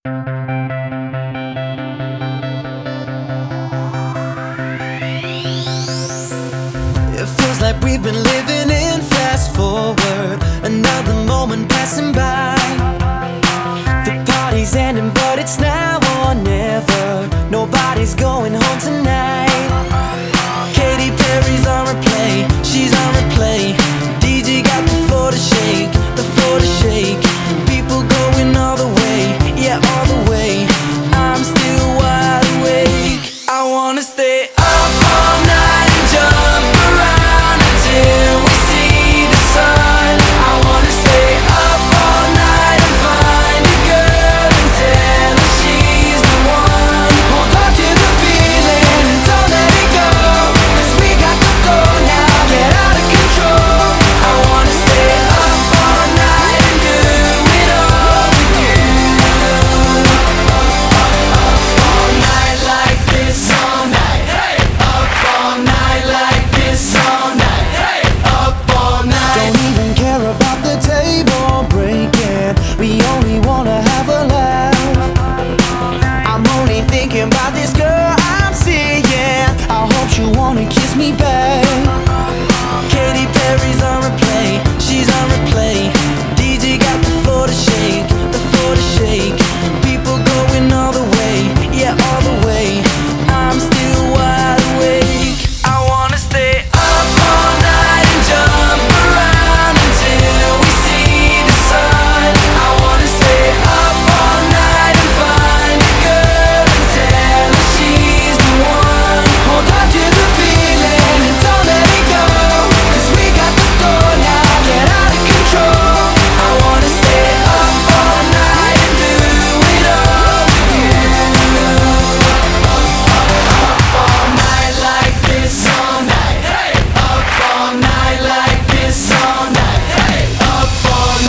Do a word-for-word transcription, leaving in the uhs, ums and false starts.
It feels like we've been living in fast forward, another moment passing by. The party's ending, but it's now or never. Nobody's going home tonight.